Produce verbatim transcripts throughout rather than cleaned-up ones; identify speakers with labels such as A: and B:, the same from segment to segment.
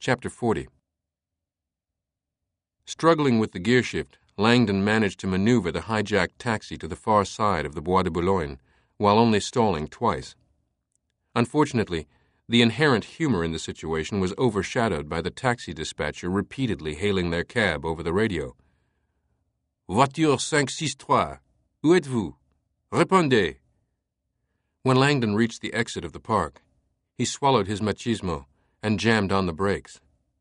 A: Chapter forty. Struggling with the gearshift, Langdon managed to maneuver the hijacked taxi to the far side of the Bois de Boulogne, while only stalling twice. Unfortunately, the inherent humor in the situation was overshadowed by the taxi dispatcher repeatedly hailing their cab over the radio. Voiture five six trois, où êtes-vous? Répondez. When Langdon reached the exit of the park, he swallowed his machismo and jammed on the brakes.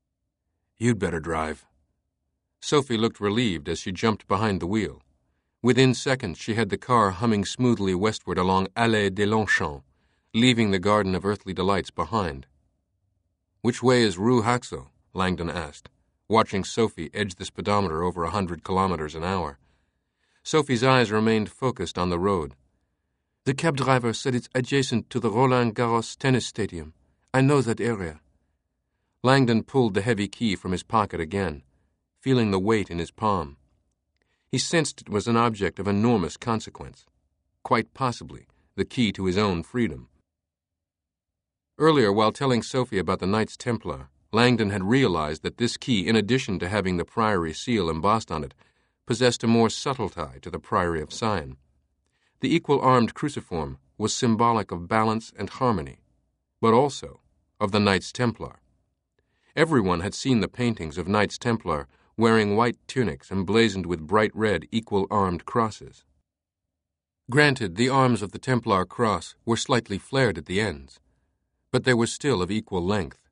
A: You'd better drive. Sophie looked relieved as she jumped behind the wheel. Within seconds, she had the car humming smoothly westward along Allée des Longchamps, leaving the Garden of Earthly Delights behind. Which way is Rue Haxo? Langdon asked, watching Sophie edge the speedometer over a hundred kilometers an hour. Sophie's eyes remained focused on the road. The cab driver said it's adjacent to the Roland Garros tennis stadium. I know that area. Langdon pulled the heavy key from his pocket again, feeling the weight in his palm. He sensed it was an object of enormous consequence, quite possibly the key to his own freedom. Earlier, while telling Sophie about the Knights Templar, Langdon had realized that this key, in addition to having the priory seal embossed on it, possessed a more subtle tie to the Priory of Sion. The equal-armed cruciform was symbolic of balance and harmony, but also of the Knights Templar. Everyone had seen the paintings of Knights Templar wearing white tunics emblazoned with bright red equal-armed crosses. Granted, the arms of the Templar cross were slightly flared at the ends, but they were still of equal length.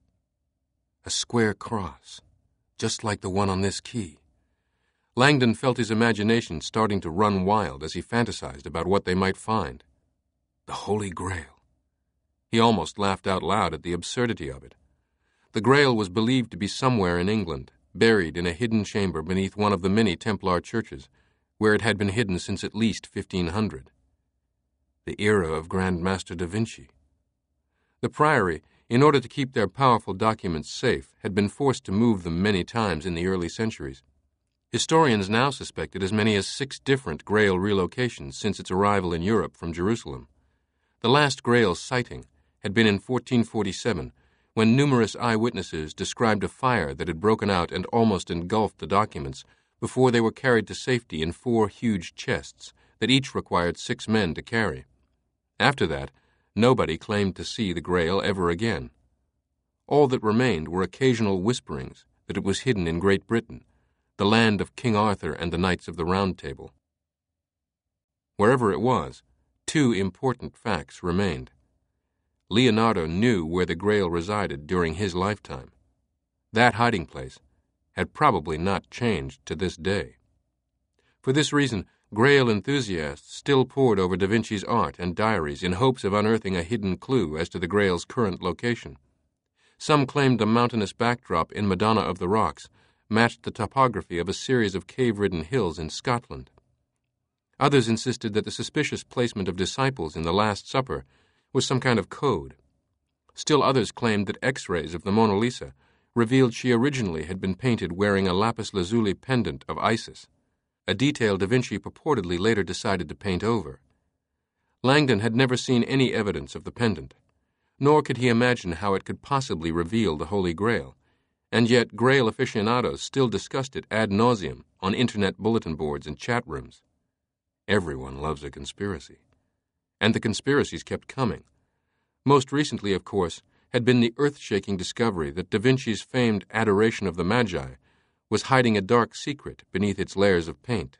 A: A square cross, just like the one on this key. Langdon felt his imagination starting to run wild as he fantasized about what they might find. The Holy Grail. He almost laughed out loud at the absurdity of it. The Grail was believed to be somewhere in England, buried in a hidden chamber beneath one of the many Templar churches, where it had been hidden since at least fifteen hundred. The era of Grand Master Da Vinci. The Priory, in order to keep their powerful documents safe, had been forced to move them many times in the early centuries. Historians now suspected as many as six different Grail relocations since its arrival in Europe from Jerusalem. The last Grail sighting had been in fourteen forty-seven, when numerous eyewitnesses described a fire that had broken out and almost engulfed the documents before they were carried to safety in four huge chests that each required six men to carry. After that, nobody claimed to see the Grail ever again. All that remained were occasional whisperings that it was hidden in Great Britain, the land of King Arthur and the Knights of the Round Table. Wherever it was, two important facts remained. Leonardo knew where the Grail resided during his lifetime. That hiding place had probably not changed to this day. For this reason, Grail enthusiasts still pored over Da Vinci's art and diaries in hopes of unearthing a hidden clue as to the Grail's current location. Some claimed the mountainous backdrop in Madonna of the Rocks matched the topography of a series of cave-ridden hills in Scotland. Others insisted that the suspicious placement of disciples in the Last Supper was some kind of code. Still others claimed that X-rays of the Mona Lisa revealed she originally had been painted wearing a lapis lazuli pendant of Isis, a detail Da Vinci purportedly later decided to paint over. Langdon had never seen any evidence of the pendant, nor could he imagine how it could possibly reveal the Holy Grail, and yet Grail aficionados still discussed it ad nauseum on internet bulletin boards and chat rooms. Everyone loves a conspiracy. And the conspiracies kept coming. Most recently, of course, had been the earth-shaking discovery that Da Vinci's famed Adoration of the Magi was hiding a dark secret beneath its layers of paint.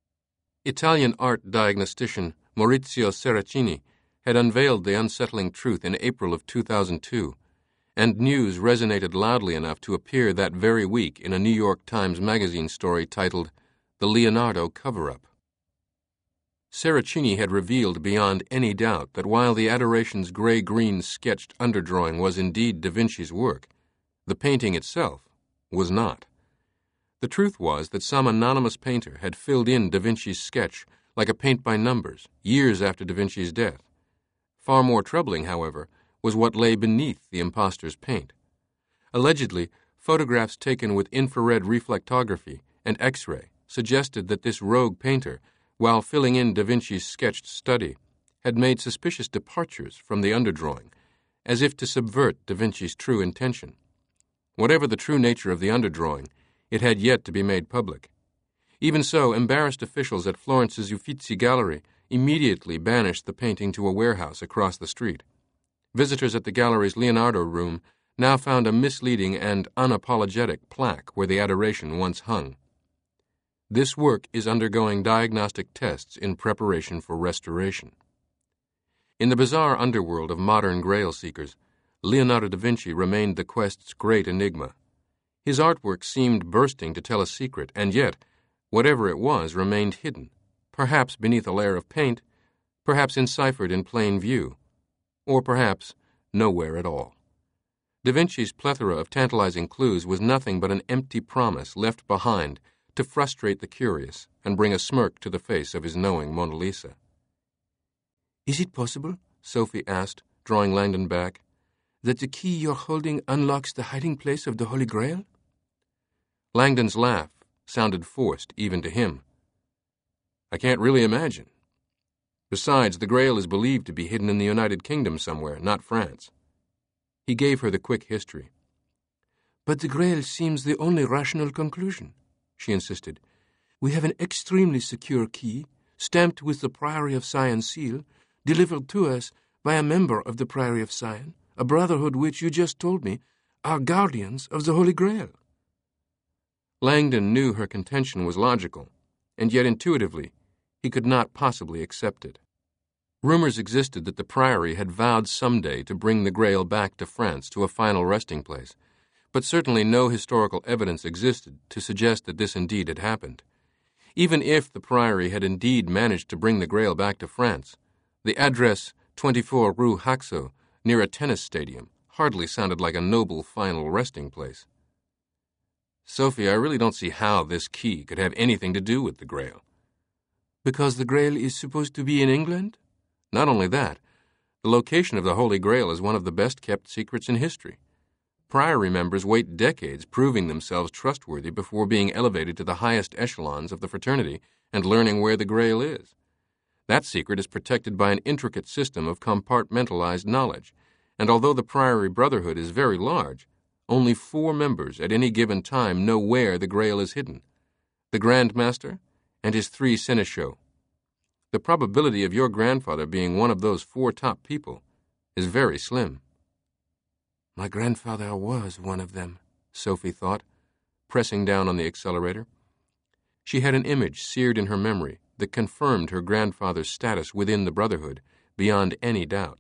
A: Italian art diagnostician Maurizio Serracini had unveiled the unsettling truth in April of two thousand two, and news resonated loudly enough to appear that very week in a New York Times Magazine story titled The Leonardo Cover-Up. Serracini had revealed beyond any doubt that while the Adoration's gray-green sketched underdrawing was indeed Da Vinci's work, the painting itself was not. The truth was that some anonymous painter had filled in Da Vinci's sketch like a paint by numbers years after Da Vinci's death. Far more troubling, however, was what lay beneath the impostor's paint. Allegedly, photographs taken with infrared reflectography and X-ray suggested that this rogue painter, while filling in Da Vinci's sketched study, had made suspicious departures from the underdrawing, as if to subvert Da Vinci's true intention. Whatever the true nature of the underdrawing, it had yet to be made public. Even so, embarrassed officials at Florence's Uffizi Gallery immediately banished the painting to a warehouse across the street. Visitors at the gallery's Leonardo room now found a misleading and unapologetic plaque where the adoration once hung. This work is undergoing diagnostic tests in preparation for restoration. In the bizarre underworld of modern Grail seekers, Leonardo da Vinci remained the quest's great enigma. His artwork seemed bursting to tell a secret, and yet, whatever it was remained hidden, perhaps beneath a layer of paint, perhaps enciphered in plain view, or perhaps nowhere at all. Da Vinci's plethora of tantalizing clues was nothing but an empty promise left behind to frustrate the curious and bring a smirk to the face of his knowing Mona Lisa. "Is it possible," Sophie asked, drawing Langdon back, "that the key you're holding unlocks the hiding place of the Holy Grail?" Langdon's laugh sounded forced even to him. "I can't really imagine. Besides, the Grail is believed to be hidden in the United Kingdom somewhere, not France." He gave her the quick history. "But the Grail seems the only rational conclusion," she insisted. "We have an extremely secure key, stamped with the Priory of Sion seal, delivered to us by a member of the Priory of Sion, a brotherhood which, you just told me, are guardians of the Holy Grail." Langdon knew her contention was logical, and yet intuitively he could not possibly accept it. Rumors existed that the Priory had vowed someday to bring the Grail back to France to a final resting place, but certainly no historical evidence existed to suggest that this indeed had happened. Even if the Priory had indeed managed to bring the Grail back to France, the address twenty-four Rue Haxo, near a tennis stadium, hardly sounded like a noble final resting place. "Sophie, I really don't see how this key could have anything to do with the Grail." "Because the Grail is supposed to be in England?" "Not only that, the location of the Holy Grail is one of the best-kept secrets in history. Priory members wait decades proving themselves trustworthy before being elevated to the highest echelons of the fraternity and learning where the Grail is. That secret is protected by an intricate system of compartmentalized knowledge, and although the Priory Brotherhood is very large, only four members at any given time know where the Grail is hidden: the Grand Master and his three seneschaux. The probability of your grandfather being one of those four top people is very slim." "My grandfather was one of them," Sophie thought, pressing down on the accelerator. She had an image seared in her memory that confirmed her grandfather's status within the Brotherhood beyond any doubt.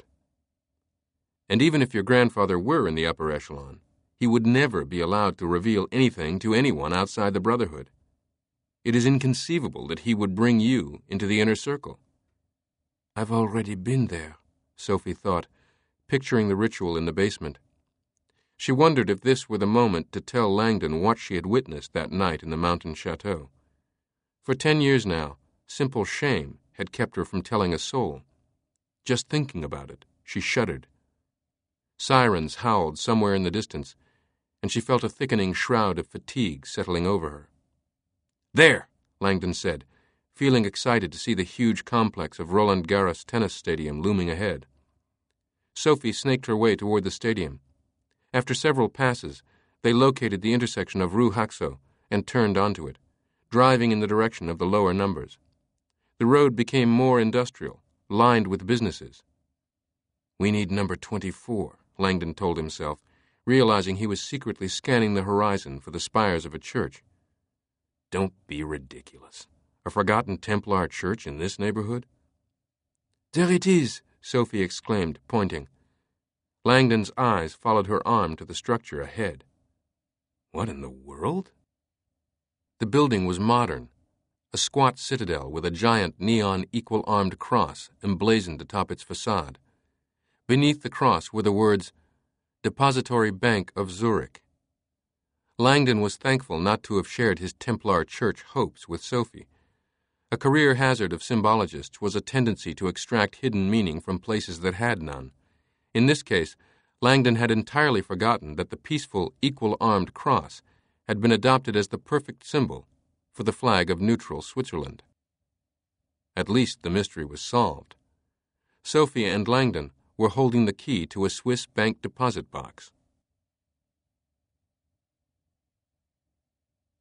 A: And even if your grandfather were in the upper echelon, he would never be allowed to reveal anything to anyone outside the Brotherhood. It is inconceivable that he would bring you into the inner circle. "I've already been there," Sophie thought, picturing the ritual in the basement. She wondered if this were the moment to tell Langdon what she had witnessed that night in the mountain chateau. For ten years now, simple shame had kept her from telling a soul. Just thinking about it, she shuddered. Sirens howled somewhere in the distance, and she felt a thickening shroud of fatigue settling over her. "There," Langdon said, feeling excited to see the huge complex of Roland Garros tennis stadium looming ahead. Sophie snaked her way toward the stadium. After several passes, they located the intersection of Rue Haxo and turned onto it, driving in the direction of the lower numbers. The road became more industrial, lined with businesses. "We need number twenty-four, Langdon told himself, realizing he was secretly scanning the horizon for the spires of a church. Don't be ridiculous. A forgotten Templar church in this neighborhood? "There it is," Sophie exclaimed, pointing. Langdon's eyes followed her arm to the structure ahead. What in the world? The building was modern, a squat citadel with a giant neon equal-armed cross emblazoned atop its facade. Beneath the cross were the words, Depository Bank of Zurich. Langdon was thankful not to have shared his Templar church hopes with Sophie. A career hazard of symbologists was a tendency to extract hidden meaning from places that had none. In this case, Langdon had entirely forgotten that the peaceful, equal-armed cross had been adopted as the perfect symbol for the flag of neutral Switzerland. At least the mystery was solved. Sophie and Langdon were holding the key to a Swiss bank deposit box.